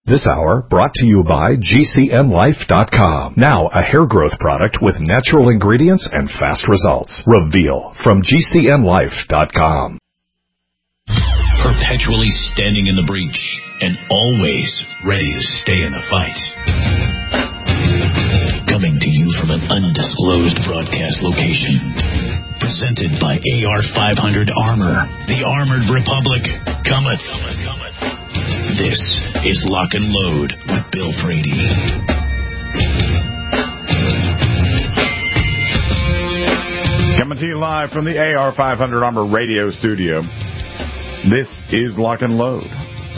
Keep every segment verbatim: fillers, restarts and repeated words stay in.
This hour brought to you by G C N Life dot com. Now a hair growth product with natural ingredients and fast results. Reveal from G C N Life dot com. Perpetually standing in the breach and always ready to stay in the fight. Coming to you from an undisclosed broadcast location. Presented by A R five hundred Armor. The Armored Republic cometh. This is Lock and Load with Bill Frady. Coming to you live from the A R five hundred Armor radio studio. This is Lock and Load.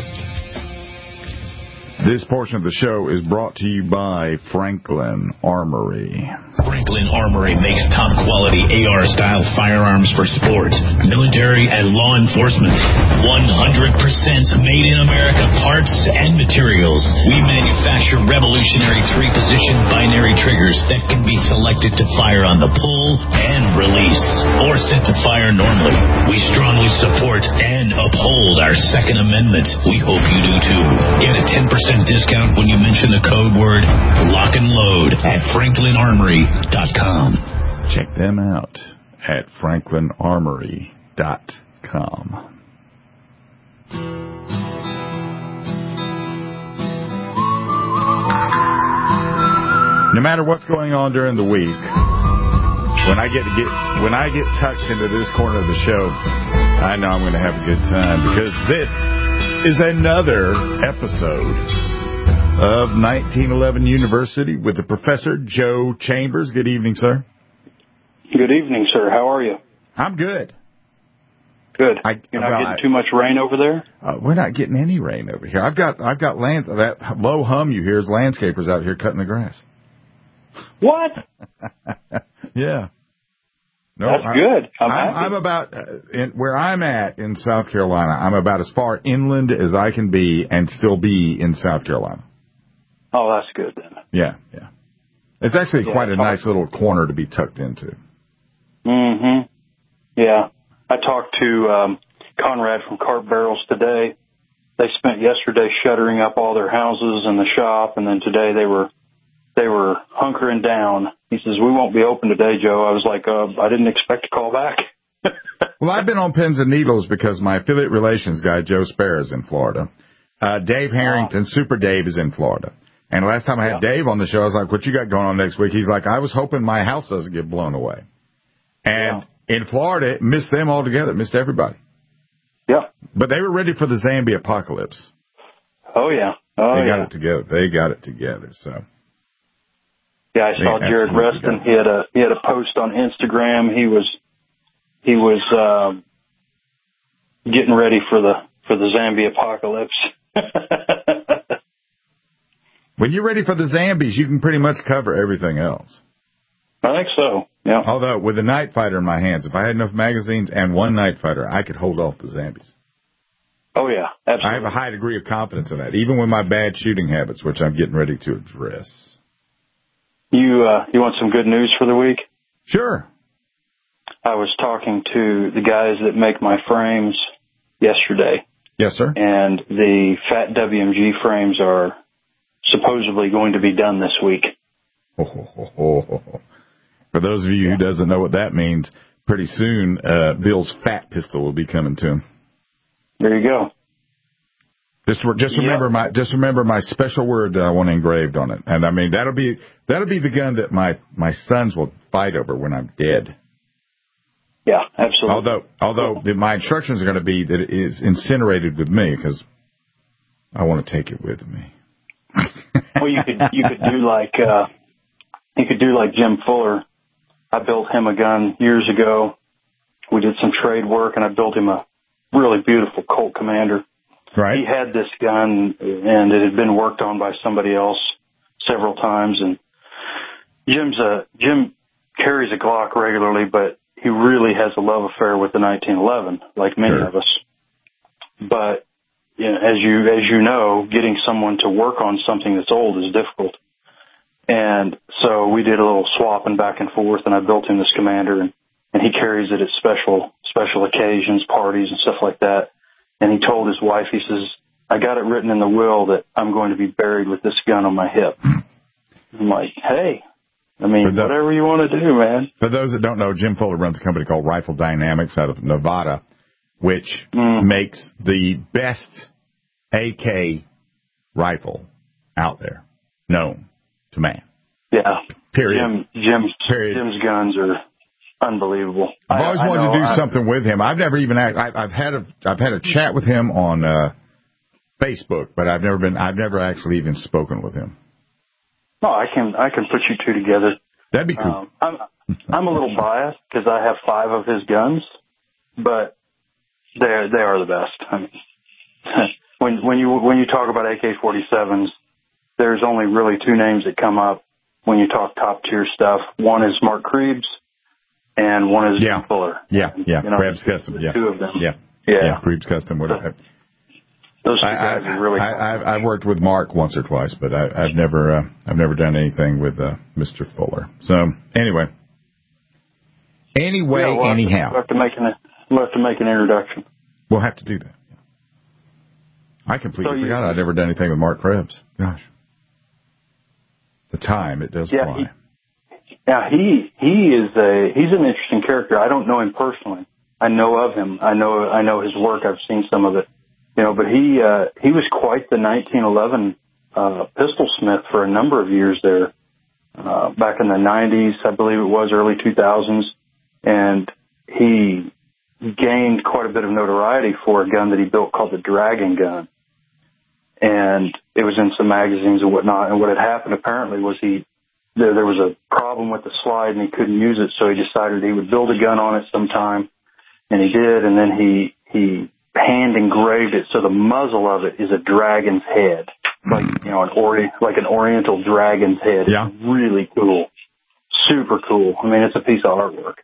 This portion of the show is brought to you by Franklin Armory. Franklin Armory makes top-quality A R-style firearms for sport, military, and law enforcement. one hundred percent made in America parts and materials. We manufacture revolutionary three-position binary triggers that can be selected to fire on the pull and release, or set to fire normally. We strongly support and uphold our Second Amendment. We hope you do too. Get a ten percent discount when you mention the code word Lock and Load at Franklin Armory dot com. Check them out at Franklin Armory dot com. No matter what's going on during the week, when I get to get when I get tucked into this corner of the show, I know I'm going to have a good time, because this is another episode of nineteen eleven University with the Professor Joe Chambers. Good evening, sir. Good evening, sir. How are you? I'm good. Good. I, You're not well, getting too much rain over there? Uh, we're not getting any rain over here. I've got I've got land. That low hum you hear is landscapers out here cutting the grass. What? Yeah. No, That's I, good. I'm, I'm, I'm about uh, in, where I'm at in South Carolina. I'm about as far inland as I can be and still be in South Carolina. Oh, that's good then. Yeah, yeah. It's actually yeah, quite a nice little corner to be tucked into. Mm-hmm. Yeah. I talked to um, Conrad from Cart Barrels today. They spent yesterday shuttering up all their houses and the shop, and then today they were they were hunkering down. He says, we won't be open today, Joe. I was like, uh, I didn't expect to call back. Well, I've been on pins and needles because my affiliate relations guy, Joe Spare, is in Florida. Uh, Dave Harrington, wow. Super Dave, is in Florida. And last time I had yeah. Dave on the show, I was like, what you got going on next week? He's like, I was hoping my house doesn't get blown away. And yeah. in Florida, it missed them altogether. It missed everybody. Yeah. But they were ready for the Zambia apocalypse. Oh, yeah. Oh, they got yeah. it together. They got it together. So. Yeah, I saw Jared Reston. He had a he had a post on Instagram. He was he was um, getting ready for the for the Zambia apocalypse. When you're ready for the Zambies, you can pretty much cover everything else. I think so, yeah. Although, with a Night Fighter in my hands, if I had enough magazines and one Night Fighter, I could hold off the Zambies. Oh, yeah, absolutely. I have a high degree of confidence in that, even with my bad shooting habits, which I'm getting ready to address. You, uh, you want some good news for the week? Sure. I was talking to the guys that make my frames yesterday. Yes, sir. And the Fat W M G frames are supposedly going to be done this week. Oh, oh, oh, oh. For those of you yeah. who doesn't know what that means, pretty soon uh, Bill's Fat Pistol will be coming to him. There you go. Just just remember yep. my just remember my special word that I want engraved on it, and I mean that'll be that'll be the gun that my, my sons will fight over when I'm dead. Yeah, absolutely. Although although the, my instructions are going to be that it is incinerated with me because I want to take it with me. Well, you could you could do like uh, you could do like Jim Fuller. I built him a gun years ago. We did some trade work, and I built him a really beautiful Colt Commander. Right. He had this gun, and it had been worked on by somebody else several times. And Jim's a Jim carries a Glock regularly, but he really has a love affair with the nineteen eleven, like many sure. of us. But you know, as you as you know, getting someone to work on something that's old is difficult. And so we did a little swapping back and forth, and I built him this Commander, and, and he carries it at special special occasions, parties, and stuff like that. And he told his wife, he says, I got it written in the will that I'm going to be buried with this gun on my hip. I'm like, hey, I mean, the, whatever you want to do, man. For those that don't know, Jim Fuller runs a company called Rifle Dynamics out of Nevada, which mm. makes the best A K rifle out there known to man. Yeah. Period. Jim, Jim's, Period. Jim's guns are unbelievable. I've always I, wanted I know, to do I, something with him. I've never even act, I, I've had a I've had a chat with him on uh, Facebook, but I've never been I've never actually even spoken with him. No, I can I can put you two together. That'd be cool. Um, I'm I'm a little biased because I have five of his guns, but they they are the best. I mean, when when you when you talk about A K forty-sevens, there's only really two names that come up when you talk top tier stuff. One is Mark Krebs, and one is yeah. Jim Fuller. Yeah, and, yeah, you know, Krebs Custom. Yeah, two of them. Yeah, yeah, yeah Krebs Custom. Whatever. Those two guys I, are really. I, I've, I've worked with Mark once or twice, but I, I've never uh, I've never done anything with uh, Mister Fuller. So anyway, anyway, yeah, we'll anyhow, we'll have to make an we'll have to make an introduction. We'll have to do that. I completely so you, forgot I'd ever done anything with Mark Krebs. Gosh, the time it does yeah, fly. He, yeah, he he is a he's an interesting character. I don't know him personally. I know of him. I know I know his work. I've seen some of it. You know, but he uh, he was quite the nineteen eleven uh, pistol smith for a number of years there, uh, back in the nineties, I believe it was, early two thousands, and he gained quite a bit of notoriety for a gun that he built called the Dragon gun, and it was in some magazines and whatnot. And what had happened apparently was he there, there was a problem with the slide and he couldn't use it, so he decided he would build a gun on it sometime, and he did, and then he he. hand engraved it, so the muzzle of it is a dragon's head, like you know, an ori like an oriental dragon's head. Yeah, it's really cool, super cool. I mean, it's a piece of artwork.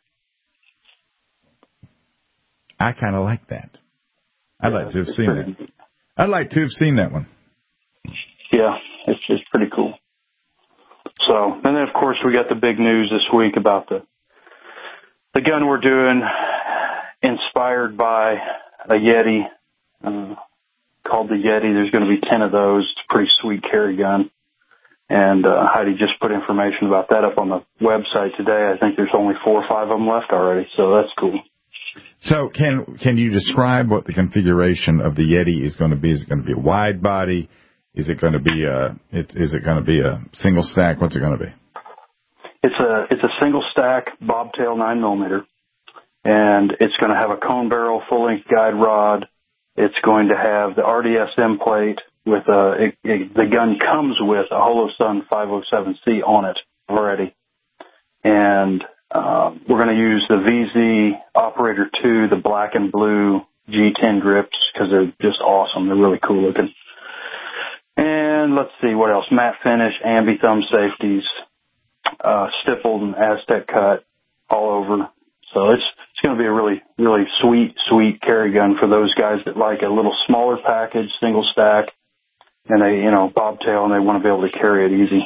I kind of like that. I'd yeah, like to have seen that. Neat. I'd like to have seen that one. Yeah, it's just pretty cool. So, and then of course we got the big news this week about the the gun we're doing, inspired by a Yeti, uh, called the Yeti. There's going to be ten of those. It's a pretty sweet carry gun. And uh, Heidi just put information about that up on the website today. I think there's only four or five of them left already, so that's cool. So can can you describe what the configuration of the Yeti is going to be? Is it going to be a wide body? Is it going to be a it, is it going to be a single stack? What's it going to be? It's a it's a single stack bobtail nine millimeter. And it's going to have a cone barrel, full-length guide rod. It's going to have the R D S M plate with a, it, it, the gun comes with a Holosun five oh seven C on it already. And uh, we're going to use the V Z Operator two, the black and blue G ten grips, because they're just awesome. They're really cool looking. And let's see, what else? Matte finish, ambi thumb safeties, uh, stippled and Aztec cut all over. So it's it's going to be a really, really sweet, sweet carry gun for those guys that like a little smaller package, single stack, and they, you know, bobtail, and they want to be able to carry it easy.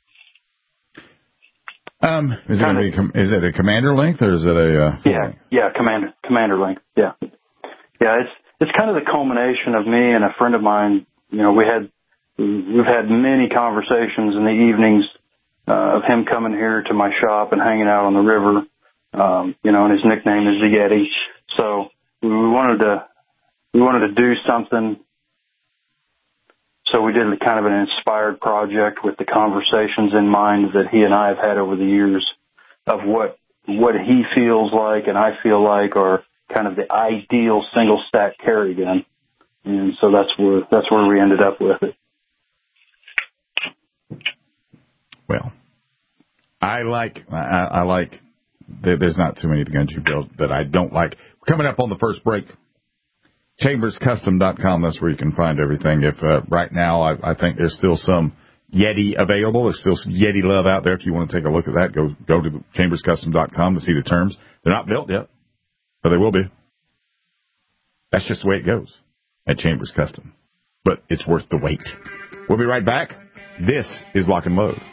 Um, is it going to be com- is it a commander length or is it a uh, yeah, length? yeah, commander commander length, yeah, yeah. It's it's kind of the culmination of me and a friend of mine. You know, we had we've had many conversations in the evenings uh, of him coming here to my shop and hanging out on the river. Um, you know, and his nickname is the Yeti. So we wanted to, we wanted to do something. So we did kind of an inspired project with the conversations in mind that he and I have had over the years of what, what he feels like and I feel like are kind of the ideal single stack carry gun. And so that's where, that's where we ended up with it. Well, I like, I, I like, there's not too many of the guns you build that I don't like. Coming up on the first break, chambers custom dot com. That's where you can find everything. If uh, right now, I, I think there's still some Yeti available. There's still some Yeti love out there. If you want to take a look at that, go go to chambers custom dot com to see the terms. They're not built yet, but they will be. That's just the way it goes at Chambers Custom. But it's worth the wait. We'll be right back. This is Lock and Load.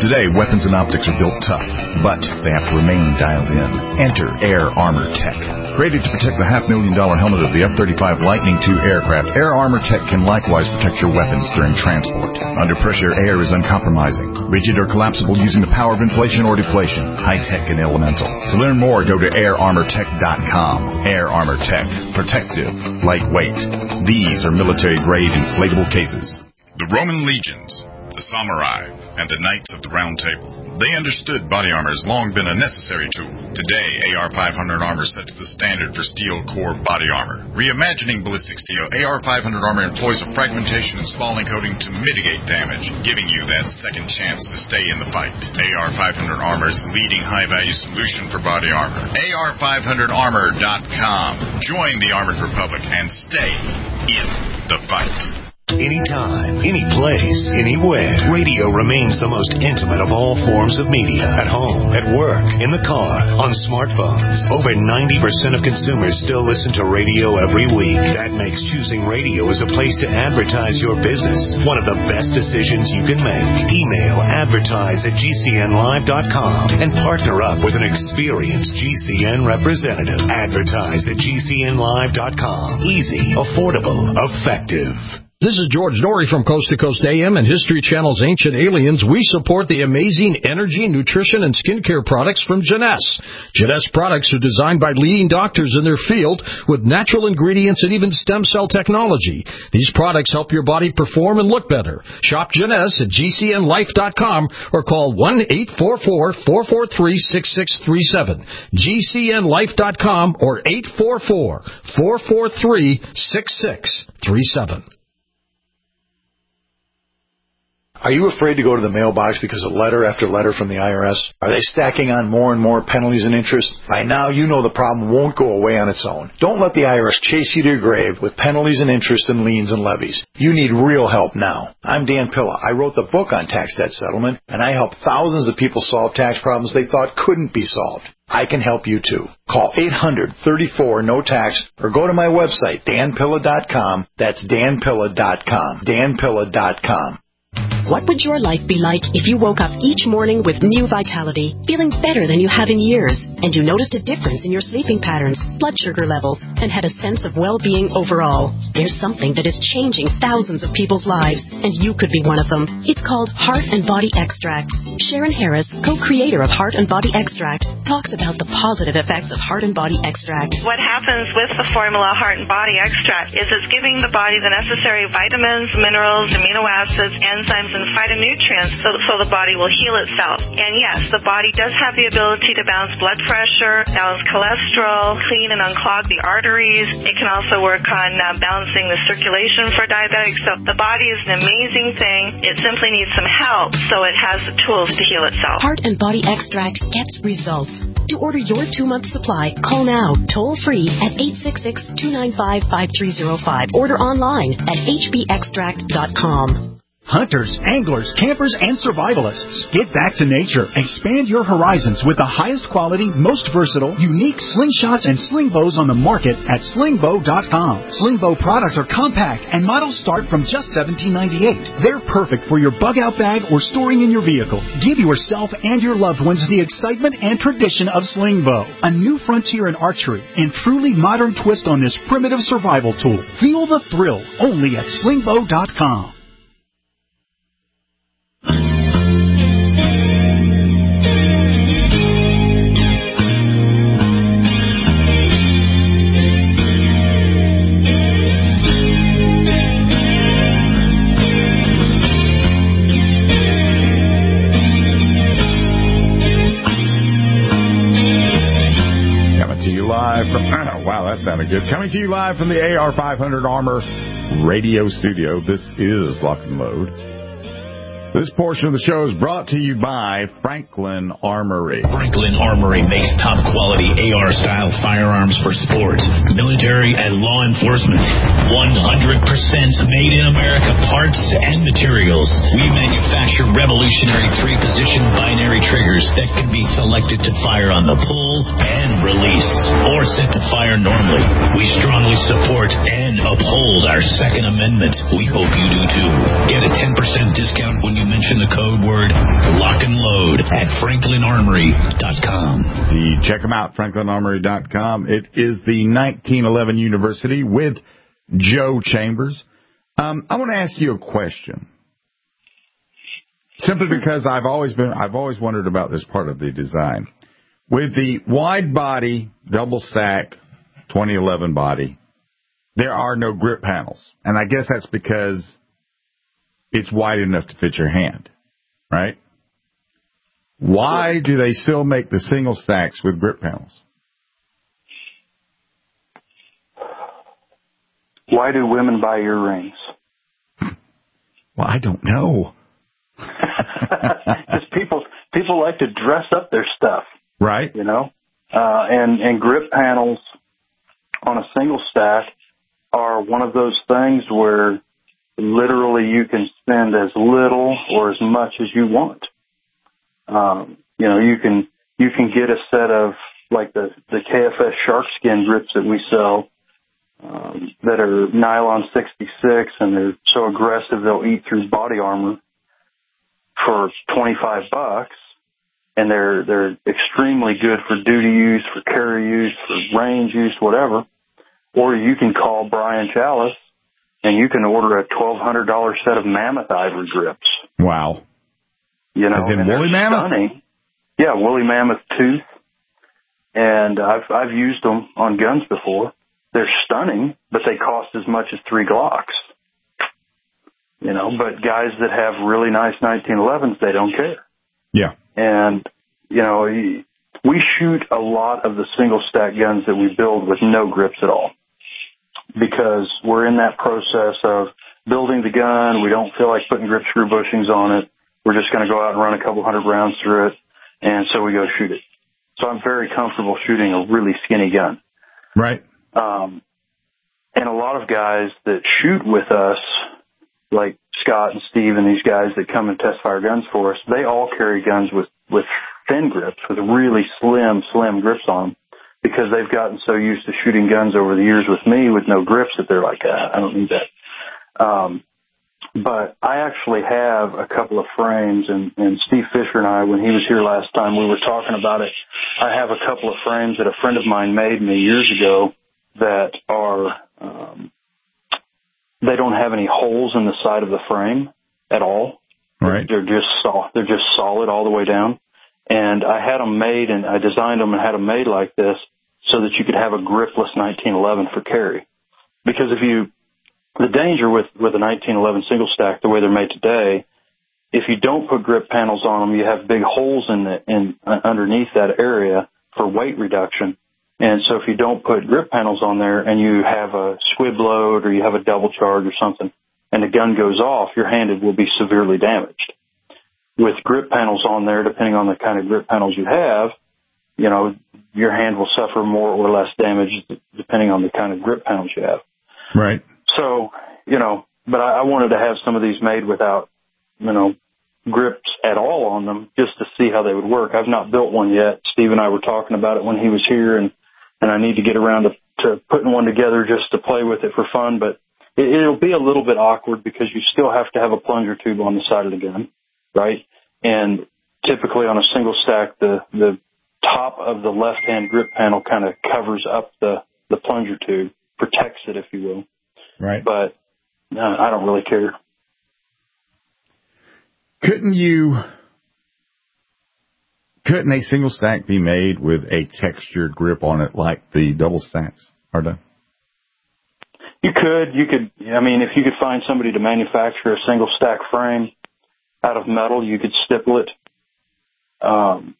Today, weapons and optics are built tough, but they have to remain dialed in. Enter Air Armor Tech. Created to protect the half-million dollar helmet of the F thirty-five Lightning two aircraft, Air Armor Tech can likewise protect your weapons during transport. Under pressure, air is uncompromising, rigid or collapsible using the power of inflation or deflation, high-tech and elemental. To learn more, go to air armor tech dot com. Air Armor Tech. Protective. Lightweight. These are military-grade inflatable cases. The Roman legions, the samurai, and the knights of the Round Table. They understood body armor has long been a necessary tool. Today, A R five hundred armor sets the standard for steel core body armor. Reimagining ballistic steel, A R five hundred armor employs a fragmentation and spalling coating to mitigate damage, giving you that second chance to stay in the fight. A R five hundred armor is the leading high-value solution for body armor. A R five hundred armor dot com. Join the Armored Republic and stay in the fight. Anytime, any place, anywhere. Radio remains the most intimate of all forms of media. At home, at work, in the car, on smartphones. Over ninety percent of consumers still listen to radio every week. That makes choosing radio as a place to advertise your business one of the best decisions you can make. Email advertise at G C N live dot com and partner up with an experienced G C N representative. Advertise at G C N live dot com. Easy, affordable, effective. This is George Norrie from Coast to Coast A M and History Channel's Ancient Aliens. We support the amazing energy, nutrition, and skincare products from Jeunesse. Jeunesse products are designed by leading doctors in their field with natural ingredients and even stem cell technology. These products help your body perform and look better. Shop Jeunesse at G C N life dot com or call one eight four four, four four three, six six three seven. G C N life dot com or eight four four, four four three, six six three seven. Are you afraid to go to the mailbox because of letter after letter from the I R S? Are they stacking on more and more penalties and interest? By now, you know the problem won't go away on its own. Don't let the I R S chase you to your grave with penalties and interest and liens and levies. You need real help now. I'm Dan Pilla. I wrote the book on tax debt settlement, and I help thousands of people solve tax problems they thought couldn't be solved. I can help you too. Call eight hundred, thirty-four, no tax or go to my website, dan pilla dot com. That's dan pilla dot com. dan pilla dot com. What would your life be like if you woke up each morning with new vitality, feeling better than you have in years, and you noticed a difference in your sleeping patterns, blood sugar levels, and had a sense of well-being overall? There's something that is changing thousands of people's lives, and you could be one of them. It's called Heart and Body Extract. Sharon Harris, co-creator of Heart and Body Extract, talks about the positive effects of Heart and Body Extract. What happens with the formula Heart and Body Extract is it's giving the body the necessary vitamins, minerals, amino acids, enzymes, and phytonutrients so, so the body will heal itself. And yes, the body does have the ability to balance blood pressure, balance cholesterol, clean and unclog the arteries. It can also work on uh, balancing the circulation for diabetics. So the body is an amazing thing. It simply needs some help so it has the tools to heal itself. Heart and Body Extract gets results. To order your two-month supply, call now, toll-free at eight six six, two nine five, five three zero five. Order online at h b extract dot com. Hunters, anglers, campers, and survivalists. Get back to nature. Expand your horizons with the highest quality, most versatile, unique slingshots and sling bows on the market at sling bow dot com. Sling bow products are compact and models start from just seventeen ninety-eight. They're perfect for your bug-out bag or storing in your vehicle. Give yourself and your loved ones the excitement and tradition of sling bow. A new frontier in archery and truly modern twist on this primitive survival tool. Feel the thrill only at sling bow dot com. Live from, wow, that sounded good. Coming to you live from the A R five hundred Armor radio studio. This is Lock and Load. This portion of the show is brought to you by Franklin Armory. Franklin Armory makes top-quality A R-style firearms for sport, military, and law enforcement. one hundred percent made in America parts and materials. We manufacture revolutionary three-position binary triggers that can be selected to fire on the pull and release, or set to fire normally. We strongly support and uphold our Second Amendment. We hope you do too. Get a ten percent discount when you you mention the code word lock and load at franklin armory dot com. The, check them out, franklin armory dot com. It is the nineteen eleven University with Joe Chambers. Um, I want to ask you a question. Simply because I've always been, I've always wondered about this part of the design. With the wide body, double stack, twenty eleven body, there are no grip panels. And I guess that's because it's wide enough to fit your hand, right? Why do they still make the single stacks with grip panels? Why do women buy earrings? Well, I don't know. Because people people like to dress up their stuff, right? You know, uh, and and grip panels on a single stack are one of those things where literally you can spend as little or as much as you want. Um, you know, you can you can get a set of like the the K F S shark skin grips that we sell um, that are nylon sixty-six, and they're so aggressive they'll eat through body armor for twenty-five bucks, and they're they're extremely good for duty use, for carry use, for range use, whatever. Or you can call Brian Chalice, and you can order a twelve hundred dollars set of mammoth ivory grips. Wow. You know, as in and woolly mammoth? Stunning. Yeah, woolly mammoth tooth. And I've I've used them on guns before. They're stunning, but they cost as much as three Glocks. You know, but guys that have really nice nineteen elevens, they don't care. Yeah. And, you know, we shoot a lot of the single stack guns that we build with no grips at all, because we're in that process of building the gun. We don't feel like putting grip screw bushings on it. We're just going to go out and run a couple hundred rounds through it, and so we go shoot it. So I'm very comfortable shooting a really skinny gun. Right. Um, and a lot of guys that shoot with us, like Scott and Steve and these guys that come and test fire guns for us, they all carry guns with, with thin grips, with really slim, slim grips on them, because they've gotten so used to shooting guns over the years with me with no grips that they're like, ah, I don't need that. Um, but I actually have a couple of frames, and, and Steve Fisher and I, when he was here last time, we were talking about it. I have a couple of frames that a friend of mine made me years ago that are, um, they don't have any holes in the side of the frame at all. Right. They're just soft. They're just solid all the way down. And I had them made, and I designed them and had them made like this so that you could have a gripless nineteen eleven for carry. Because if you, the danger with, with a nineteen eleven single stack, the way they're made today, if you don't put grip panels on them, you have big holes in the, in, uh, underneath that area for weight reduction. And so if you don't put grip panels on there and you have a squib load or you have a double charge or something and the gun goes off, your hand will be severely damaged. With grip panels on there, depending on the kind of grip panels you have, you know, your hand will suffer more or less damage depending on the kind of grip panels you have. Right. So, you know, but I, I wanted to have some of these made without, you know, grips at all on them just to see how they would work. I've not built one yet. Steve and I were talking about it when he was here, and and I need to get around to, to putting one together just to play with it for fun. But it, it'll be a little bit awkward because you still have to have a plunger tube on the side of the gun, right? And typically on a single stack, the, the top of the left-hand grip panel kind of covers up the, the plunger tube, protects it, if you will. Right. But no, I don't really care. Couldn't you... Couldn't a single stack be made with a textured grip on it like the double stacks are done? You could. You could. I mean, if you could find somebody to manufacture a single stack frame out of metal, you could stipple it. Um,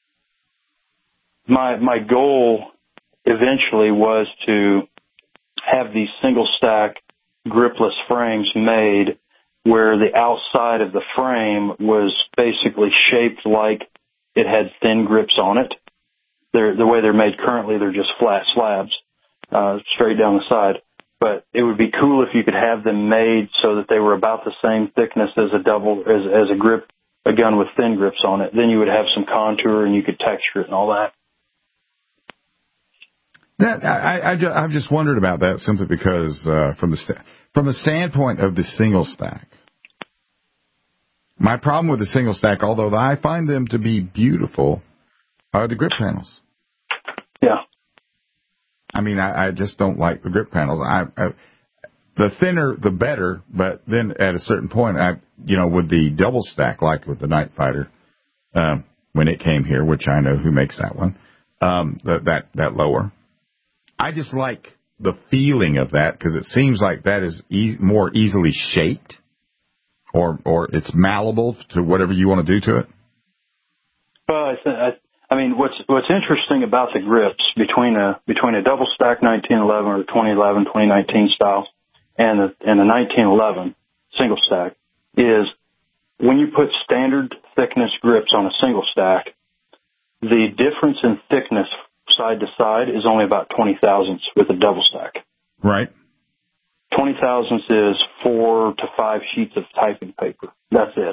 my my goal eventually was to have these single stack gripless frames made where the outside of the frame was basically shaped like it had thin grips on it. They're, the way they're made currently, they're just flat slabs, uh, straight down the side. But it would be cool if you could have them made so that they were about the same thickness as a double, as, as a grip, a gun with thin grips on it. Then you would have some contour and you could texture it and all that. That I, I, just, I've just wondered about that simply because uh, from the sta- from the standpoint of the single stack, My problem with the single stack, although I find them to be beautiful, are the grip panels. Yeah. I mean, I, I just don't like the grip panels. I, I the thinner, the better. But then at a certain point, I, you know, with the double stack, like with the Night Fighter, um, when it came here, which I know who makes that one, um, the, that that lower. I just like the feeling of that because it seems like that is e- more easily shaped, or or it's malleable to whatever you want to do to it. Well, I, th- I, I mean, what's what's interesting about the grips between a between a double stack nineteen eleven or twenty eleven, twenty nineteen style and the and the nineteen eleven single stack is when you put standard thickness grips on a single stack, the difference in thickness side to side is only about twenty thousandths with a double stack. Right. twenty thousandths is four to five sheets of typing paper. That's it.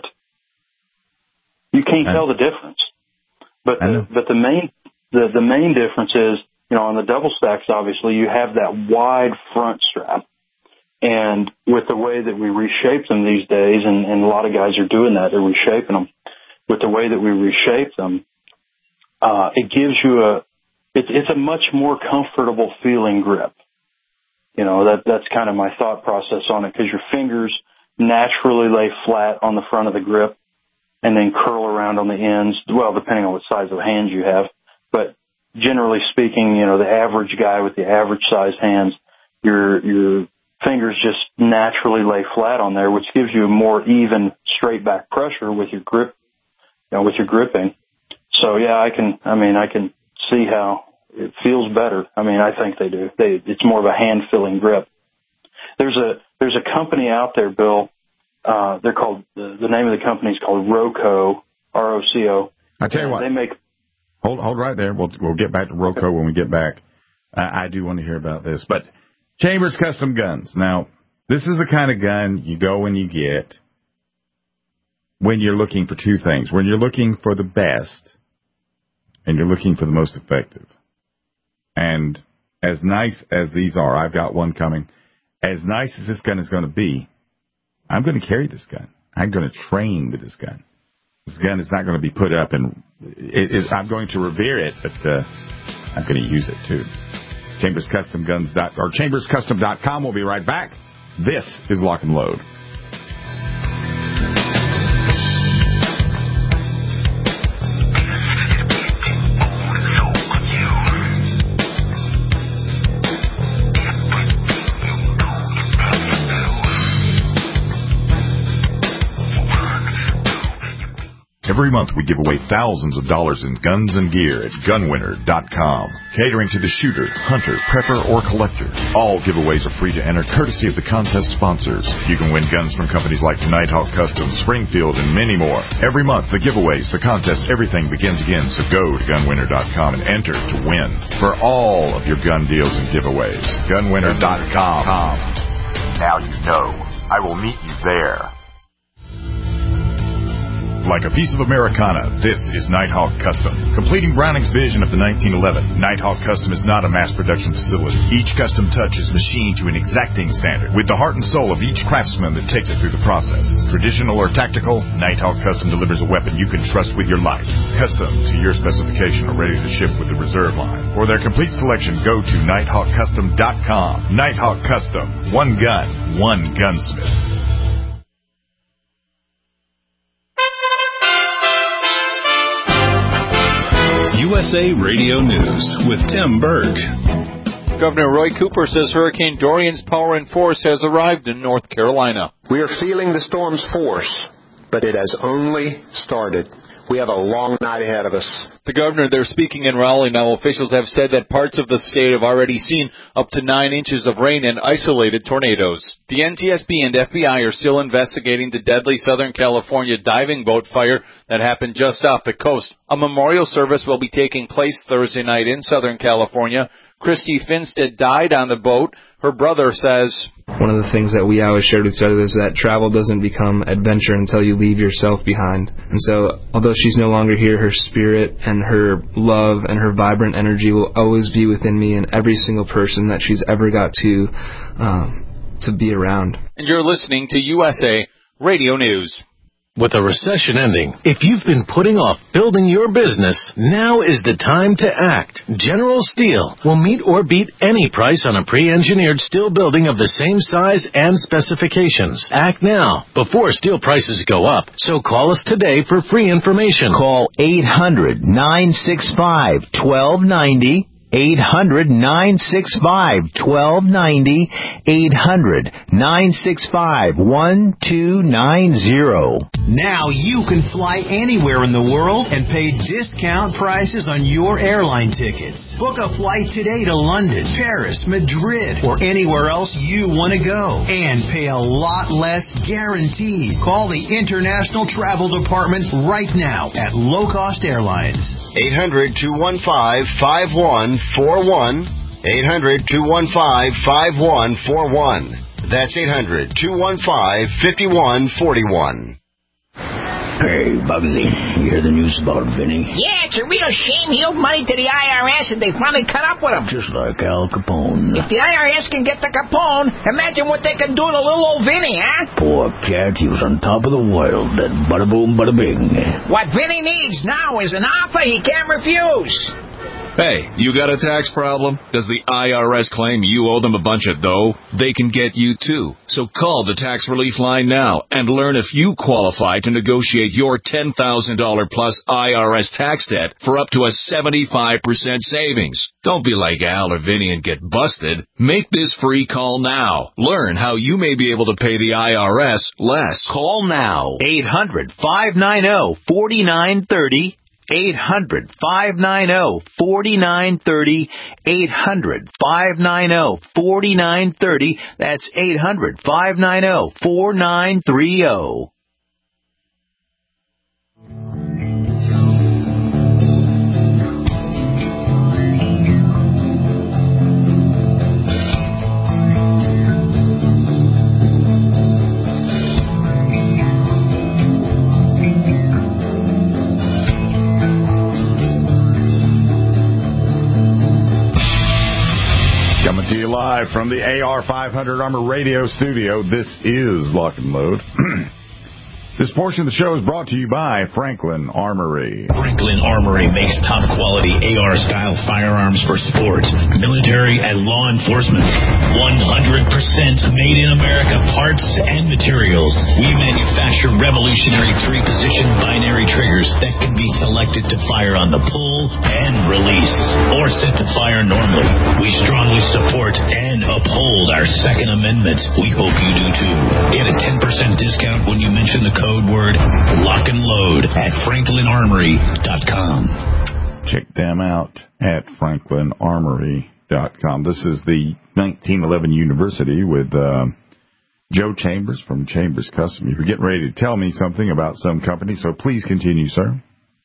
You can't tell the difference. But the, but the main the, the main difference is, you know, on the double stacks, obviously, you have that wide front strap. And with the way that we reshape them these days, and, and a lot of guys are doing that, they're reshaping them. With the way that we reshape them, uh, it gives you a, it's, it's a much more comfortable feeling grip. You know, that that's kind of my thought process on it, because your fingers naturally lay flat on the front of the grip and then curl around on the ends, well, depending on what size of hands you have. But generally speaking, you know, the average guy with the average size hands, your your fingers just naturally lay flat on there, which gives you a more even straight back pressure with your grip, you know, with your gripping. So yeah, I can, I mean, I can see how it feels better. I mean, I think they do. They, it's more of a hand-filling grip. There's a there's a company out there, Bill. Uh, they're called the, the name of the company is called Roco, R O C O. I tell you what, they make. Hold hold right there. We'll we'll get back to Roco okay. when we get back. I, I do want to hear about this, but Chambers Custom Guns. Now, this is the kind of gun you go and you get when you're looking for two things: when you're looking for the best, and you're looking for the most effective. And as nice as these are, I've got one coming. As nice as this gun is going to be, I'm going to carry this gun. I'm going to train with this gun. This gun is not going to be put up, and it, it, I'm going to revere it, but uh, I'm going to use it too. Chambers Custom Guns dot or Chambers Custom dot com. We'll be right back. This is Lock and Load. Every month we give away thousands of dollars in guns and gear at gun winner dot com. Catering to the shooter, hunter, prepper, or collector. All giveaways are free to enter, courtesy of the contest sponsors. You can win guns from companies like Nighthawk Custom, Springfield, and many more. Every month, the giveaways, the contests, everything begins again. So go to gun winner dot com and enter to win for all of your gun deals and giveaways. gun winner dot com. Now you know. I will meet you there. Like a piece of Americana, this is Nighthawk Custom. Completing Browning's vision of the nineteen eleven, Nighthawk Custom is not a mass production facility. Each custom touch is machined to an exacting standard, with the heart and soul of each craftsman that takes it through the process. Traditional or tactical, Nighthawk Custom delivers a weapon you can trust with your life. Custom to your specification or ready to ship with the reserve line. For their complete selection, go to Nighthawk Custom dot com. Nighthawk Custom. One gun, one gunsmith. U S A Radio News with Tim Berg. Governor Roy Cooper says Hurricane Dorian's power and force has arrived in North Carolina. We are feeling the storm's force, but it has only started. We have a long night ahead of us. The governor there speaking in Raleigh. Now, officials have said that parts of the state have already seen up to nine inches of rain and isolated tornadoes. The N T S B and F B I are still investigating the deadly Southern California diving boat fire that happened just off the coast. A memorial service will be taking place Thursday night in Southern California. Christy Finstead died on the boat. Her brother says, one of the things that we always shared with each other is that travel doesn't become adventure until you leave yourself behind. And so, although she's no longer here, her spirit and her love and her vibrant energy will always be within me and every single person that she's ever got to um, to be around. And you're listening to U S A Radio News. With a recession ending, if you've been putting off building your business, now is the time to act. General Steel will meet or beat any price on a pre-engineered steel building of the same size and specifications. Act now, before steel prices go up. So call us today for free information. Call eight hundred, nine six five, one two nine zero. eight hundred, nine six five, one two nine zero. eight hundred, nine six five, one two nine zero. Now you can fly anywhere in the world and pay discount prices on your airline tickets. Book a flight today to London, Paris, Madrid, or anywhere else you want to go. And pay a lot less guaranteed. Call the International Travel Department right now at Low Cost Airlines. eight hundred, two one five, five one four one. eight hundred, two one five, five one four one. That's eight hundred, two one five, five one four one. Hey, Bugsy, you hear the news about Vinny? Yeah, it's a real shame he owed money to the I R S and they finally cut up with him. Just like Al Capone. If the I R S can get to Capone, imagine what they can do to little old Vinny, huh? Poor cat, he was on top of the world. That bada boom, bada bing. What Vinny needs now is an offer he can't refuse. Hey, you got a tax problem? Does the I R S claim you owe them a bunch of dough? They can get you too. So call the Tax Relief Line now and learn if you qualify to negotiate your ten thousand dollars plus I R S tax debt for up to a seventy-five percent savings. Don't be like Al or Vinny and get busted. Make this free call now. Learn how you may be able to pay the I R S less. Call now. eight hundred, five nine zero, four nine three zero. eight hundred, five nine zero, four nine three zero. eight hundred, five nine zero, four nine three zero. That's eight hundred, five nine zero, four nine three zero. Coming to you live from the A R five hundred Armor Radio Studio, this is Lock and Load. This portion of the show is brought to you by Franklin Armory. Franklin Armory makes top-quality A R-style firearms for sports, military, and law enforcement. one hundred percent made in America parts and materials. We manufacture revolutionary three-position binary triggers that can be selected to fire on the pull and release, or set to fire normally. We strongly support and uphold our Second Amendment. We hope you do too. Get a ten percent discount when you mention the code Code word Lock and Load at franklin armory dot com. Check them out at franklin armory dot com. This is the nineteen eleven University with uh, Joe Chambers from Chambers Custom. You're getting ready to tell me something about some company, so please continue, sir.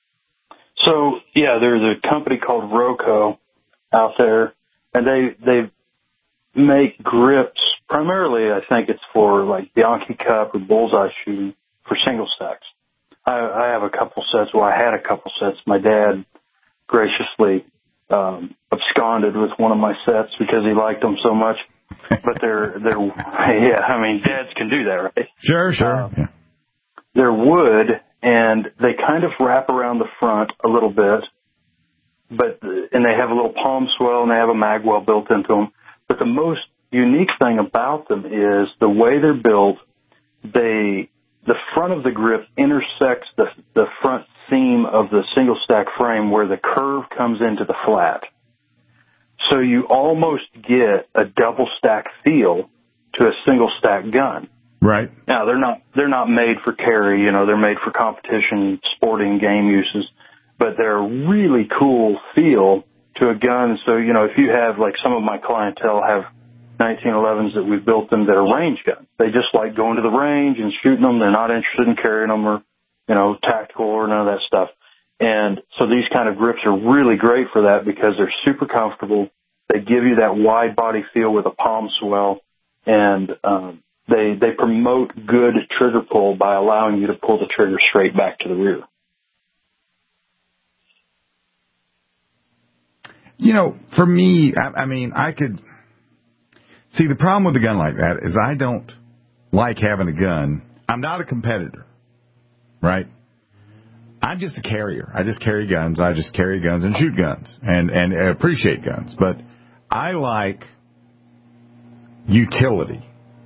So, yeah, there's a company called Roco out there, and they they make grips. Primarily, I think it's for, like, Bianchi Cup or bullseye shooting. For single stacks. I, I have a couple sets. Well, I had a couple sets. My dad graciously um, absconded with one of my sets because he liked them so much. But they're, they're, yeah, I mean, dads can do that, right? Sure, sure. Um, yeah. They're wood, and they kind of wrap around the front a little bit, but, and they have a little palm swell, and they have a mag well built into them. But the most unique thing about them is the way they're built. They, the front of the grip intersects the, the front seam of the single stack frame where the curve comes into the flat. So you almost get a double stack feel to a single stack gun. Right. Now they're not, they're not made for carry, you know, they're made for competition, sporting, game uses, but they're a really cool feel to a gun. So, you know, if you have, like, some of my clientele have nineteen elevens that we've built them that are range guns. They just like going to the range and shooting them. They're not interested in carrying them or, you know, tactical or none of that stuff. And so these kind of grips are really great for that because they're super comfortable. They give you that wide body feel with a palm swell, and um, they they promote good trigger pull by allowing you to pull the trigger straight back to the rear. You know, for me, I, I mean, I could... See, the problem with a gun like that is I don't like having a gun. I'm not a competitor. right? I'm just a carrier. I just carry guns. I just carry guns and shoot guns and, and appreciate guns. But I like utility.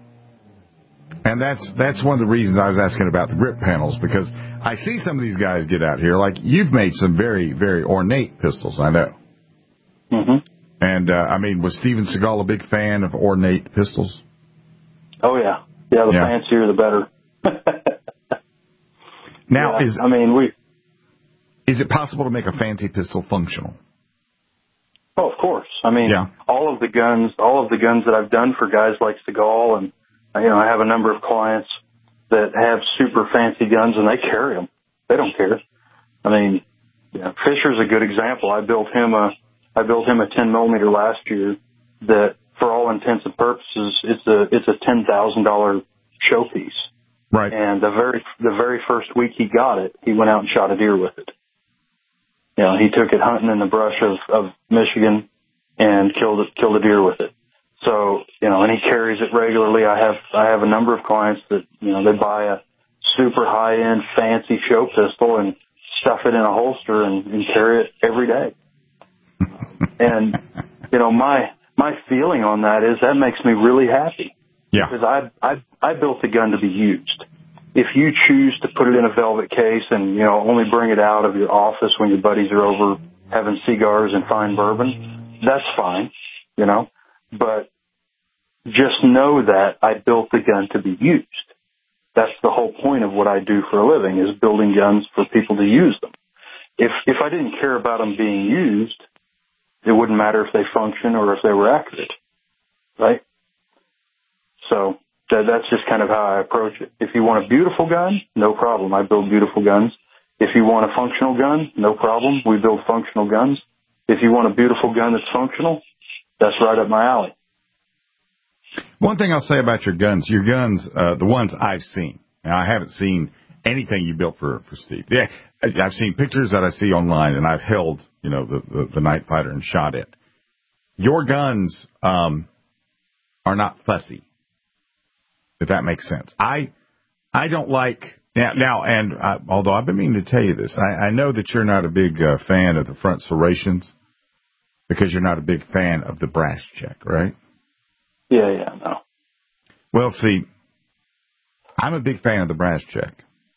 And that's that's one of the reasons I was asking about the grip panels, because I see some of these guys get out here. Like, you've made some very, very ornate pistols, I know. Mm-hmm. And, uh, I mean, was Steven Seagal a big fan of ornate pistols? Oh, yeah. Yeah, the yeah. fancier, the better. now, yeah, is I mean, we... Is it possible to make a fancy pistol functional? Oh, of course. I mean, yeah. all of the guns, all of the guns that I've done for guys like Seagal, and, you know, I have a number of clients that have super fancy guns, and they carry them. They don't care. I mean, you know, Fisher's a good example. I built him a, I built him a ten millimeter last year that, for all intents and purposes, it's a, it's a ten thousand dollar showpiece. Right. And the very, the very first week he got it, he went out and shot a deer with it. You know, he took it hunting in the brush of, of Michigan and killed it, killed a deer with it. So, you know, and he carries it regularly. I have, I have a number of clients that, you know, they buy a super high end fancy show pistol and stuff it in a holster and, and carry it every day. And, you know, my, my feeling on that is that makes me really happy. Yeah. Because I, I, I built the gun to be used. If you choose to put it in a velvet case and, you know, only bring it out of your office when your buddies are over having cigars and fine bourbon, that's fine, you know. But just know that I built the gun to be used. That's the whole point of what I do for a living, is building guns for people to use them. If if I didn't care about them being used, it wouldn't matter if they function or if they were accurate, right? So that, that's just kind of how I approach it. If you want a beautiful gun, no problem. I build beautiful guns. If you want a functional gun, no problem. We build functional guns. If you want a beautiful gun that's functional, that's right up my alley. One thing I'll say about your guns, your guns, uh, the ones I've seen. Now, I haven't seen anything you built for, for Steve. Yeah, I've seen pictures that I see online, and I've held, you know, the, the, the Night Fighter and shot it. Your guns um, are not fussy, if that makes sense. I I don't like, now, now and I, although I've been meaning to tell you this, I, I know that you're not a big uh, fan of the front serrations because you're not a big fan of the brass check, right? Yeah, yeah, no. Well, see, I'm a big fan of the brass check.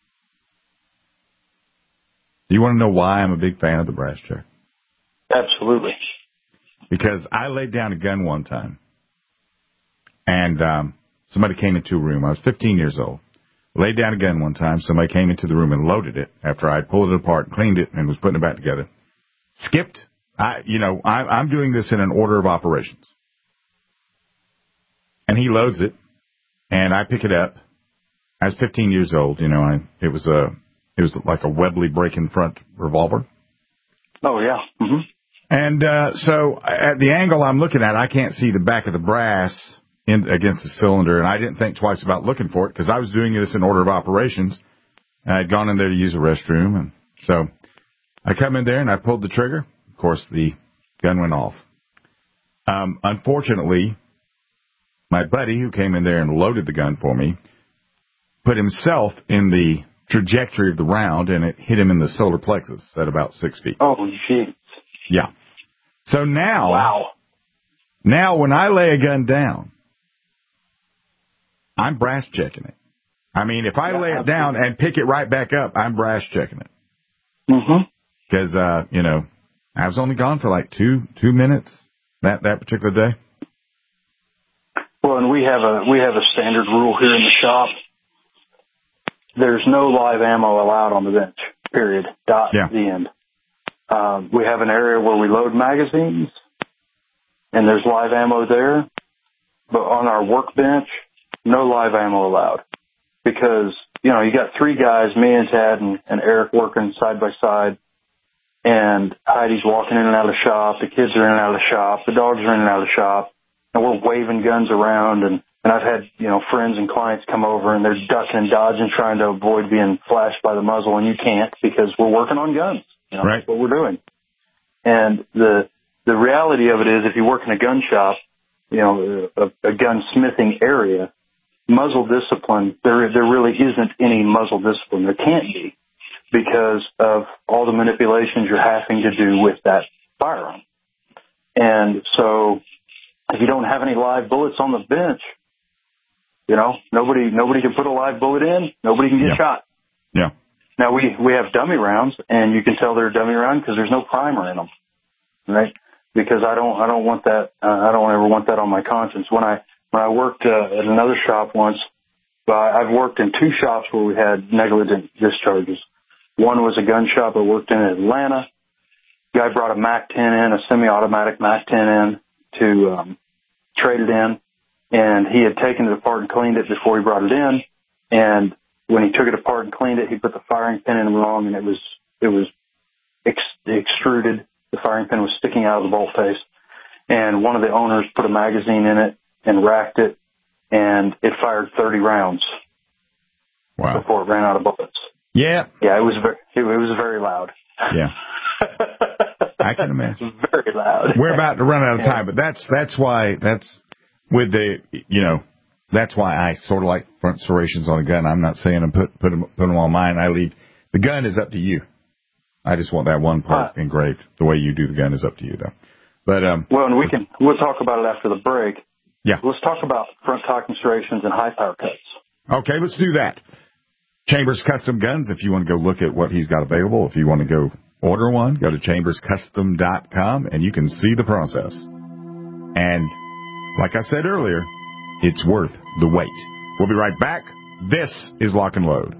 Do you want to know why I'm a big fan of the brass check? Absolutely. Because I laid down a gun one time, and um, somebody came into a room. I was fifteen years old. Laid down a gun one time. Somebody came into the room and loaded it after I pulled it apart, cleaned it, and was putting it back together. Skipped. I, you know, I, I'm doing this in an order of operations. And he loads it, and I pick it up. I was fifteen years old. You know, I, it was a, it was like a Webley break-in front revolver. Oh yeah. Mm-hmm. And uh, so at the angle I'm looking at, I can't see the back of the brass in, against the cylinder, and I didn't think twice about looking for it because I was doing this in order of operations. I had gone in there to use a restroom, and so I come in there and I pulled the trigger. Of course, the gun went off. Um, unfortunately, my buddy who came in there and loaded the gun for me put himself in the trajectory of the round, and it hit him in the solar plexus at about six feet. Oh, jeez. Yeah. So now, wow. Now when I lay a gun down, I'm brass checking it. I mean, if I yeah, lay it absolutely. down and pick it right back up, I'm brass checking it. Mm-hmm. Because, uh, you know, I was only gone for like two two minutes that, that particular day. Well, and we have a we have a standard rule here in the shop. There's no live ammo allowed on the bench, period. Dot. Yeah. The end. Um, we have an area where we load magazines, and there's live ammo there. But on our workbench, no live ammo allowed. Because, you know, you got three guys, me and Tad and, and Eric working side by side, and Heidi's walking in and out of the shop, the kids are in and out of the shop, the dogs are in and out of the shop, and we're waving guns around, and, and I've had, you know, friends and clients come over, and they're ducking and dodging, trying to avoid being flashed by the muzzle, and you can't because we're working on guns. You know, right. That's what we're doing. And the the reality of it is, if you work in a gun shop, you know, a, a gunsmithing area, muzzle discipline, there there really isn't any muzzle discipline. There can't be, because of all the manipulations you're having to do with that firearm. And so if you don't have any live bullets on the bench, you know, nobody nobody can put a live bullet in, nobody can get yeah. shot. Yeah. Now, we, we have dummy rounds, and you can tell they're a dummy round because there's no primer in them, right? Because I don't I don't want that, uh, I don't ever want that on my conscience. When I when I worked uh, at another shop once, well, I've worked in two shops where we had negligent discharges. One was a gun shop I worked in Atlanta. Guy brought a Mac ten in, a semi-automatic Mac ten in to um, trade it in, and he had taken it apart and cleaned it before he brought it in. And when he took it apart and cleaned it, he put the firing pin in wrong, and it was it was ex- extruded. The firing pin was sticking out of the bolt face, and one of the owners put a magazine in it and racked it, and it fired thirty rounds. Wow! Before it ran out of bullets. Yeah. Yeah, it was very it was very loud. Yeah. I can imagine. Very loud. We're about to run out of time, but that's that's why that's with the you know that's why I sort of like front serrations on a gun. I'm not saying I'm put put them, put them on mine. I leave the gun is up to you. I just want that one part uh, engraved. The way you do the gun is up to you, though. But um, well, and we can we'll talk about it after the break. Yeah. Let's talk about front cocking serrations and high power cuts. Okay, let's do that. Chambers Custom Guns. If you want to go look at what he's got available, if you want to go order one, go to chambers custom dot com and you can see the process. And like I said earlier, it's worth the wait. We'll be right back. This is Lock and Load.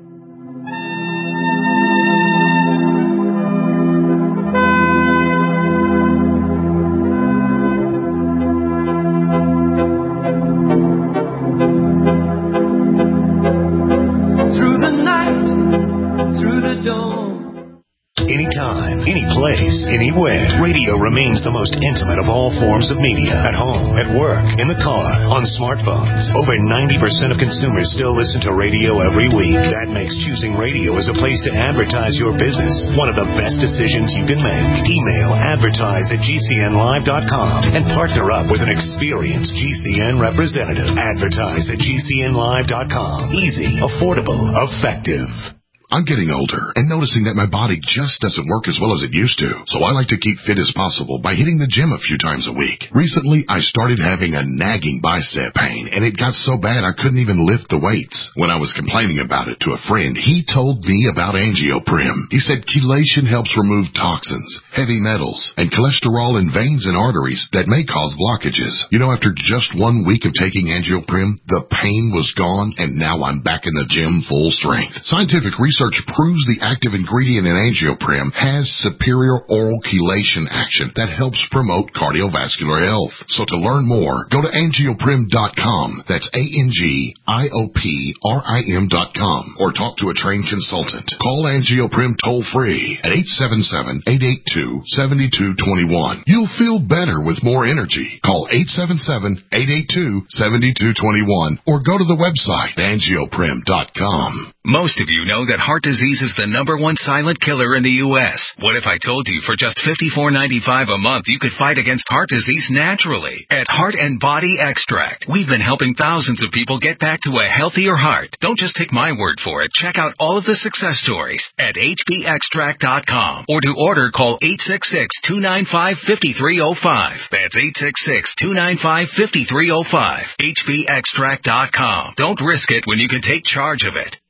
Anywhere. Radio remains the most intimate of all forms of media. At home, at work, in the car, on smartphones. Over ninety percent of consumers still listen to radio every week. That makes choosing radio as a place to advertise your business one of the best decisions you can make. Email advertise at g c n live dot com and partner up with an experienced G C N representative. Advertise at g c n live dot com. Easy, affordable, effective. I'm getting older and noticing that my body just doesn't work as well as it used to, so I like to keep fit as possible by hitting the gym a few times a week. Recently, I started having a nagging bicep pain, and it got so bad I couldn't even lift the weights. When I was complaining about it to a friend, he told me about AngioPrim. He said chelation helps remove toxins, heavy metals, and cholesterol in veins and arteries that may cause blockages. You know, after just one week of taking AngioPrim, the pain was gone, and now I'm back in the gym full strength. Scientific research Research proves the active ingredient in AngioPrim has superior oral chelation action that helps promote cardiovascular health. So to learn more, go to angioprim dot com. That's A N G I O P R I M dot com. Or talk to a trained consultant. Call AngioPrim toll-free at eight seven seven, eight eight two, seven two two one. You'll feel better with more energy. Call eight seven seven, eight eight two, seven two two one or go to the website angioprim dot com. Most of you know that heart disease is the number one silent killer in the U S What if I told you for just fifty-four ninety-five a month you could fight against heart disease naturally? At Heart and Body Extract, we've been helping thousands of people get back to a healthier heart. Don't just take my word for it. Check out all of the success stories at h b extract dot com or to order call eight six six, two nine five, five three zero five. That's eight six six, two nine five, five three zero five. h b extract dot com. Don't risk it when you can take charge of it.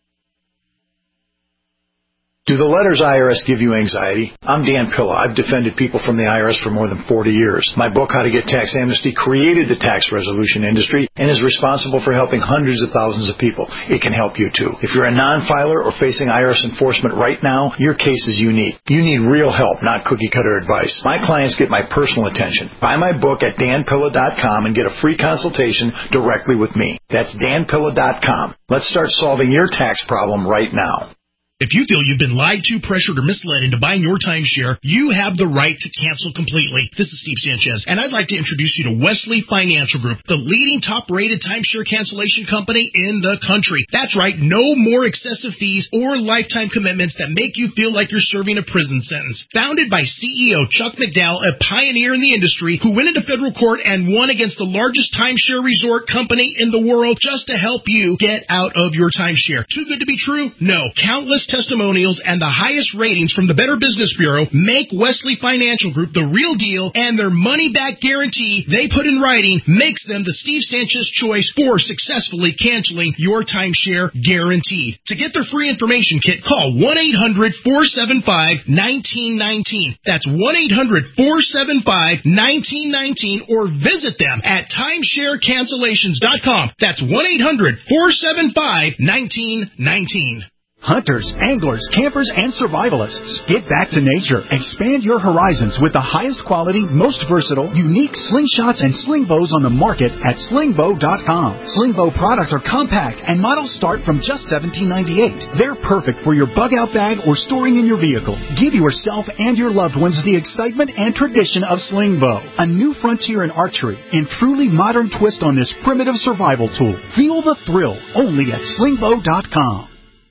Do the letters I R S give you anxiety? I'm Dan Pilla. I've defended people from the I R S for more than forty years. My book, How to Get Tax Amnesty, created the tax resolution industry and is responsible for helping hundreds of thousands of people. It can help you, too. If you're a non-filer or facing I R S enforcement right now, your case is unique. You need real help, not cookie-cutter advice. My clients get my personal attention. Buy my book at dan pilla dot com and get a free consultation directly with me. That's dan pilla dot com. Let's start solving your tax problem right now. If you feel you've been lied to, pressured, or misled into buying your timeshare, you have the right to cancel completely. This is Steve Sanchez, and I'd like to introduce you to Wesley Financial Group, the leading top-rated timeshare cancellation company in the country. That's right, no more excessive fees or lifetime commitments that make you feel like you're serving a prison sentence. Founded by C E O Chuck McDowell, a pioneer in the industry who went into federal court and won against the largest timeshare resort company in the world just to help you get out of your timeshare. Too good to be true? No. Countless testimonials and the highest ratings from the Better Business Bureau make Wesley Financial Group the real deal, and their money-back guarantee they put in writing makes them the Steve Sanchez choice for successfully canceling your timeshare guaranteed. To get their free information kit, call one eight hundred four seven five one nine one nine. That's one eight hundred four seven five one nine one nine, or visit them at timeshare cancellations dot com. That's one eight hundred four seven five one nine one nine. Hunters, anglers, campers, and survivalists. Get back to nature. Expand your horizons with the highest quality, most versatile, unique slingshots and sling bows on the market at sling bow dot com. Sling bow products are compact and models start from just seventeen ninety-eight. They're perfect for your bug-out bag or storing in your vehicle. Give yourself and your loved ones the excitement and tradition of sling bow. A new frontier in archery and truly modern twist on this primitive survival tool. Feel the thrill only at sling bow dot com.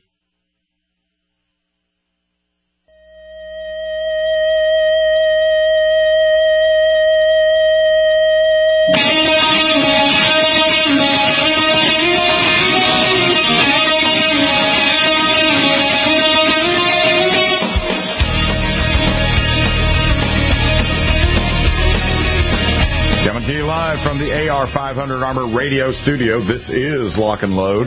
From the A R five hundred Armor Radio Studio, this is Lock and Load.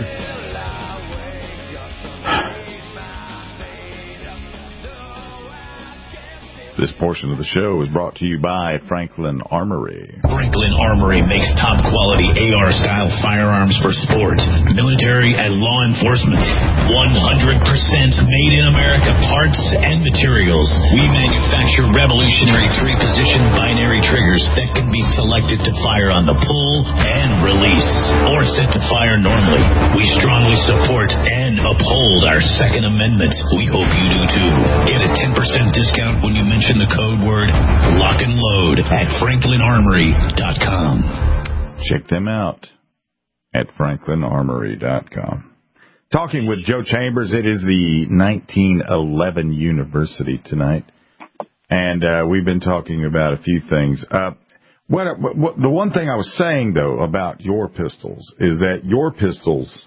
This portion of the show is brought to you by Franklin Armory. Franklin Armory makes top-quality A R-style firearms for sport, military, and law enforcement. one hundred percent made in America parts and materials. We manufacture revolutionary three-position binary triggers that can be selected to fire on the pull and release, or set to fire normally. We strongly support and uphold our Second Amendment. We hope you do too. Get a ten percent discount when you mention the code word Lock and Load at franklin armory dot com. Check them out at franklin armory dot com. Talking with Joe Chambers. It is the nineteen eleven University tonight, and uh, we've been talking about a few things. Uh, what, what, the one thing I was saying, though, about your pistols is that your pistols,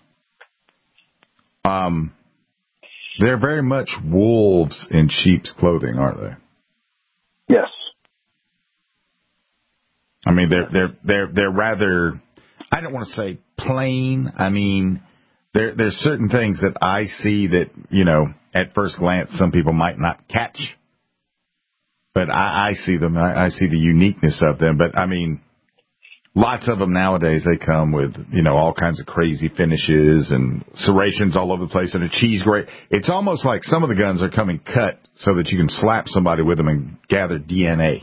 um, they're very much wolves in sheep's clothing, aren't they? Yes. I mean, they're they're they're they're rather, I don't want to say plain. I mean, there there's certain things that I see that, you know, at first glance some people might not catch, but I, I see them. I, I see the uniqueness of them. But I mean, lots of them nowadays, they come with, you know, all kinds of crazy finishes and serrations all over the place and a cheese grate. It's almost like some of the guns are coming cut so that you can slap somebody with them and gather D N A.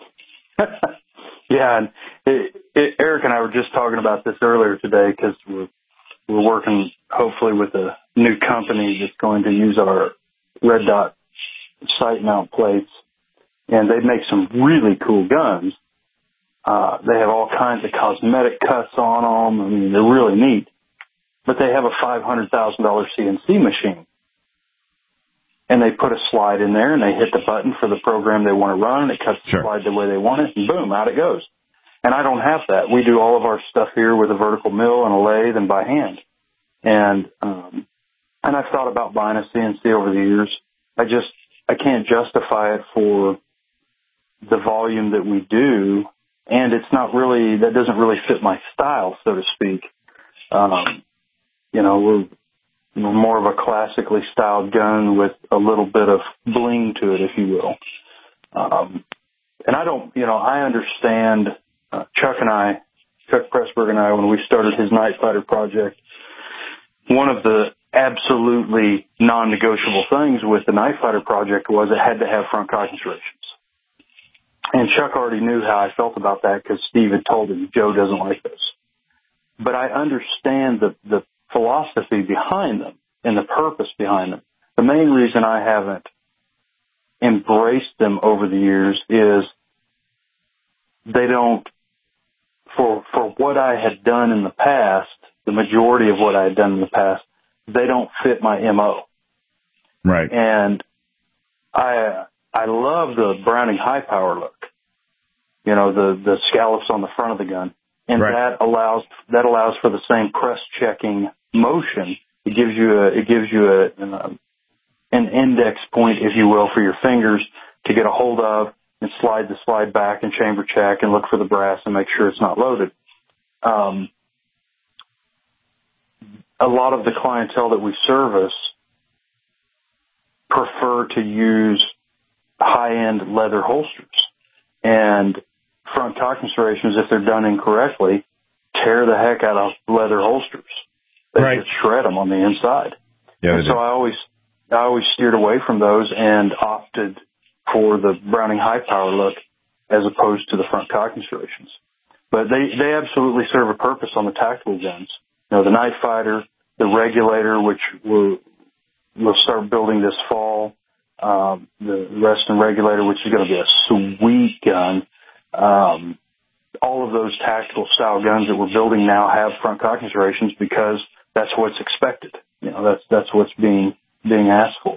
Yeah, and it, it, Eric and I were just talking about this earlier today because we're, we're working hopefully with a new company that's going to use our red dot sight mount plates, and they make some really cool guns. Uh, they have all kinds of cosmetic cuts on them. I mean, they're really neat. But they have a five hundred thousand dollars C N C machine. And they put a slide in there, and they hit the button for the program they want to run, and it cuts the Sure. slide the way they want it, and boom, out it goes. And I don't have that. We do all of our stuff here with a vertical mill and a lathe and by hand. And um, and I've thought about buying a C N C over the years. I just, I can't justify it for the volume that we do, and it's not really, that doesn't really fit my style, so to speak. Um, you know, we're, we're more of a classically styled gun with a little bit of bling to it, if you will. Um, and I don't, you know, I understand, uh, Chuck and I, Chuck Pressburg and I, when we started his Night Fighter project, one of the absolutely non-negotiable things with the Night Fighter project was it had to have front cocking serrations. And Chuck already knew how I felt about that because Steve had told him Joe doesn't like those. But I understand the, the philosophy behind them and the purpose behind them. the main reason I haven't embraced them over the years is they don't, for, for what I had done in the past, the majority of what I had done in the past, they don't fit my M O. Right. And I, I love the Browning high power look. You know, the, the scallops on the front of the gun. And right. that allows, that allows for the same press checking motion. It gives you a, it gives you a, an, an index point, if you will, for your fingers to get a hold of and slide the slide back and chamber check and look for the brass and make sure it's not loaded. Um, a lot of the clientele that we service prefer to use high-end leather holsters. And front cocking serrations, if they're done incorrectly, tear the heck out of leather holsters. They right. just shred them on the inside. Yeah, and so do. I always, I always steered away from those and opted for the Browning high power look as opposed to the front cocking serrations. But they, they absolutely serve a purpose on the tactical guns. You know, the Night Fighter, the Regulator, which we'll, we'll start building this fall, um, the Reston Regulator, which is going to be a sweet gun. Um, all of those tactical style guns that we're building now have front cocking serrations because that's what's expected. You know, that's, that's what's being, being asked for.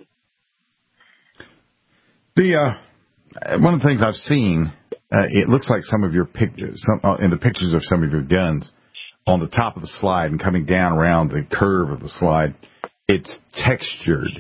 The, uh, one of the things I've seen, uh, it looks like some of your pictures, some, uh, in the pictures of some of your guns on the top of the slide and coming down around the curve of the slide, it's textured.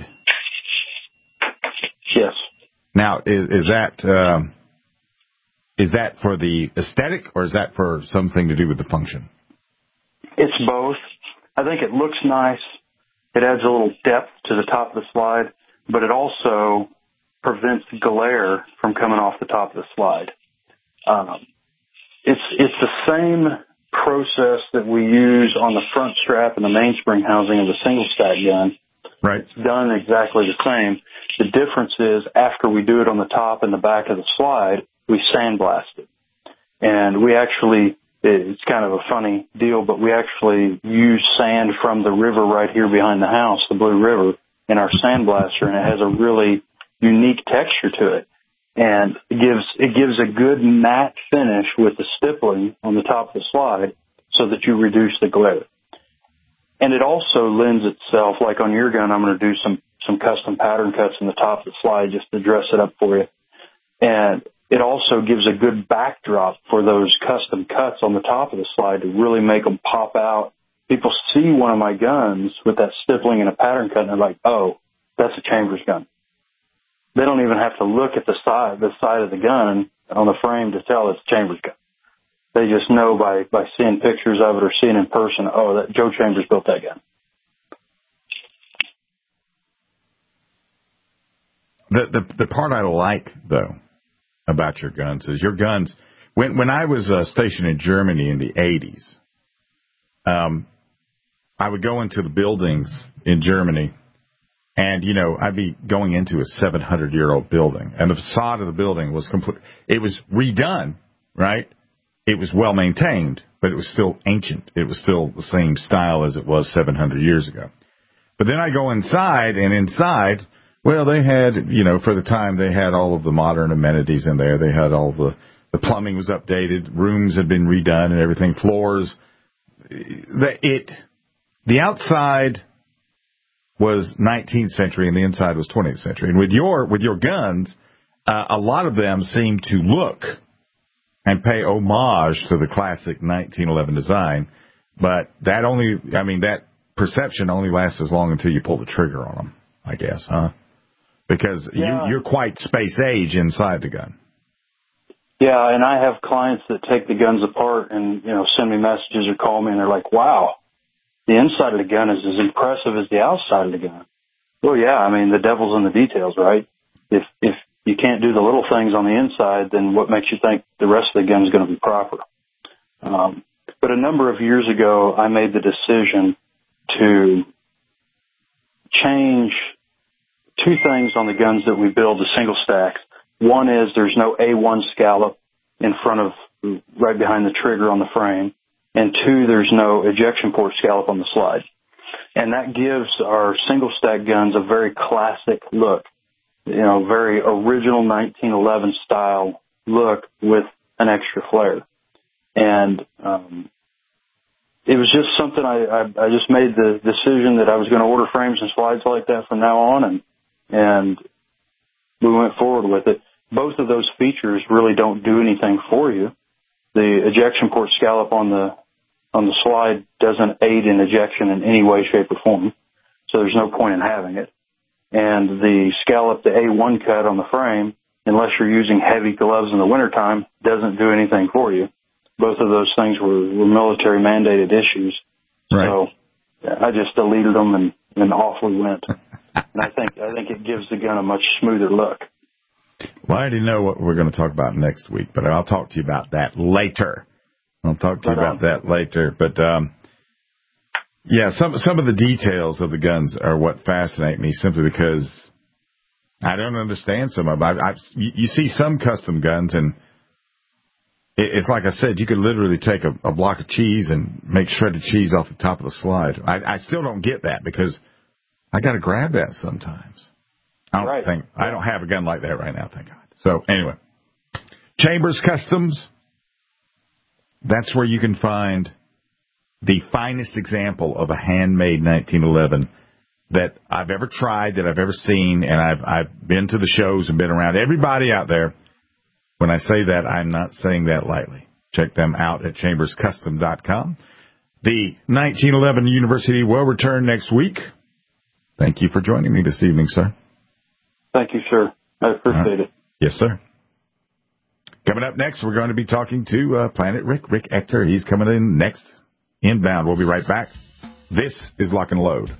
Yes. Now, is, is that, um, is that for the aesthetic or is that for something to do with the function? It's both. I think it looks nice. It adds a little depth to the top of the slide, but it also prevents glare from coming off the top of the slide. Um, it's it's the same process that we use on the front strap and the mainspring housing of the single stack gun. Right. It's done exactly the same. The difference is after we do it on the top and the back of the slide, we sandblast it. And we actually, it's kind of a funny deal, but we actually use sand from the river right here behind the house, the Blue River, in our sandblaster, and it has a really unique texture to it. And it gives, it gives a good matte finish with the stippling on the top of the slide so that you reduce the glare. And it also lends itself, like on your gun, I'm going to do some, some custom pattern cuts in the top of the slide just to dress it up for you. And it also gives a good backdrop for those custom cuts on the top of the slide to really make them pop out. People see one of my guns with that stippling and a pattern cut and they're like, oh, that's a Chambers gun. They don't even have to look at the side, the side of the gun on the frame to tell it's a Chambers gun. They just know by, by seeing pictures of it or seeing in person, oh, that Joe Chambers built that gun. The, the, the part I like, though, about your guns is your guns, when, when I was uh, stationed in Germany in the eighties, um, I would go into the buildings in Germany and, you know, I'd be going into a seven hundred year old building and the facade of the building was complete. It was redone, right? It was well maintained, but it was still ancient. It was still the same style as it was seven hundred years ago. But then I go inside and inside, well, they had, you know, for the time, they had all of the modern amenities in there. They had all the, the plumbing was updated, rooms had been redone and everything, floors. The, it, the outside was nineteenth century and the inside was twentieth century. And with your, with your guns, uh, a lot of them seem to look and pay homage to the classic nineteen eleven design. But that only, I mean, that perception only lasts as long until you pull the trigger on them, I guess, huh? Because yeah. you, you're quite space age inside the gun. Yeah, and I have clients that take the guns apart and, you know, send me messages or call me, and they're like, wow, the inside of the gun is as impressive as the outside of the gun. Well, yeah, I mean, the devil's in the details, right? If if you can't do the little things on the inside, then what makes you think the rest of the gun is going to be proper? Um, but a number of years ago, I made the decision to change two things on the guns that we build, the single stacks. One is there's no A one scallop in front of, right behind the trigger on the frame. And two, there's no ejection port scallop on the slide. And that gives our single stack guns a very classic look, you know, very original nineteen eleven style look with an extra flare. And um, it was just something I, I, I just made the decision that I was going to order frames and slides like that from now on, and and we went forward with it. Both of those features really don't do anything for you. The ejection port scallop on the on the slide doesn't aid in ejection in any way, shape, or form, so there's no point in having it. And the scallop, the A one cut on the frame, unless you're using heavy gloves in the wintertime, doesn't do anything for you. Both of those things were, were military mandated issues. Right. So I just deleted them and, and off we went. And I think I think it gives the gun a much smoother look. Well, I already know what we're going to talk about next week, but I'll talk to you about that later. I'll talk to you about that later. But, um, yeah, some some of the details of the guns are what fascinate me simply because I don't understand some of them. I, I, you see some custom guns, and it, it's like I said, you could literally take a, a block of cheese and make shredded cheese off the top of the slide. I, I still don't get that because I got to grab that sometimes. I don't right. think I don't have a gun like that right now, thank God. So anyway, Chambers Customs. That's where you can find the finest example of a handmade nineteen eleven that I've ever tried, that I've ever seen, and I've I've been to the shows and been around everybody out there. When I say that, I'm not saying that lightly. Check them out at chambers custom dot com. The nineteen eleven University will return next week. Thank you for joining me this evening, sir. Thank you, sir. I appreciate right. it. Yes, sir. Coming up next, we're going to be talking to uh, Planet Rick, Rick Ector. He's coming in next, inbound. We'll be right back. This is Lock and Load.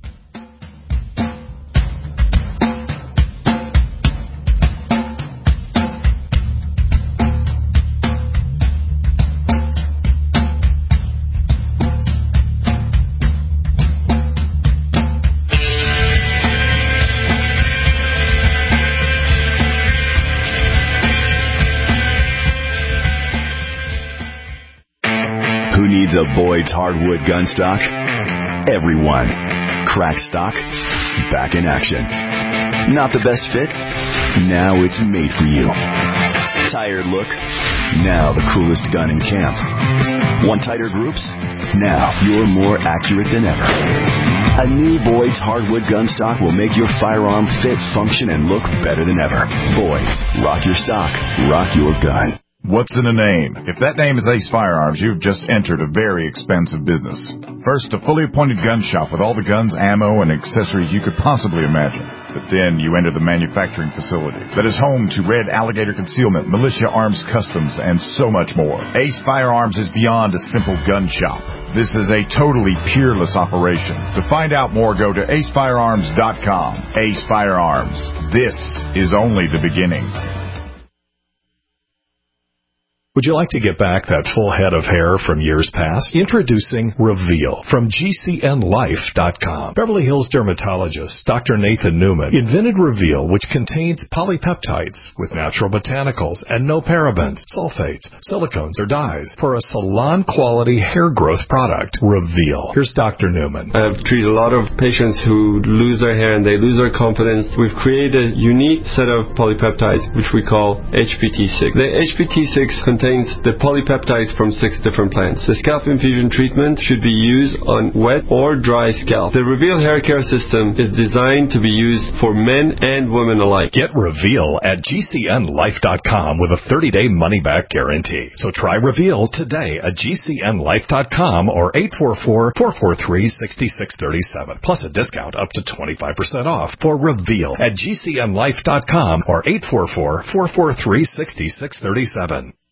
A Boyd's hardwood gun stock? Everyone. Cracked stock? Back in action. Not the best fit? Now it's made for you. Tired look? Now the coolest gun in camp. Want tighter groups? Now you're more accurate than ever. A new Boyd's hardwood gun stock will make your firearm fit, function, and look better than ever. Boyd's. Rock your stock. Rock your gun. What's in a name? If that name is Ace Firearms, you've just entered a very expensive business. First, a fully appointed gun shop with all the guns, ammo, and accessories you could possibly imagine. But then you enter the manufacturing facility that is home to Red Alligator Concealment, Militia Arms Customs, and so much more. Ace Firearms is beyond a simple gun shop. This is a totally peerless operation. To find out more, go to ace firearms dot com. Ace Firearms. This is only the beginning. Would you like to get back that full head of hair from years past? Introducing Reveal from G C N life dot com. Beverly Hills dermatologist Doctor Nathan Newman invented Reveal, which contains polypeptides with natural botanicals and no parabens, sulfates, silicones, or dyes for a salon-quality hair growth product. Reveal. Here's Doctor Newman. I've treated a lot of patients who lose their hair and they lose their confidence. We've created a unique set of polypeptides, which we call H P T six. The H P T six contains contains the polypeptides from six different plants. The scalp infusion treatment should be used on wet or dry scalp. The Reveal hair care system is designed to be used for men and women alike. Get Reveal at G C N life dot com with a thirty-day money-back guarantee. So try Reveal today at G C N life dot com or eight four four, four four three, six six three seven, plus a discount up to twenty-five percent off for Reveal at G C N life dot com or eight four four, four four three, six six three seven.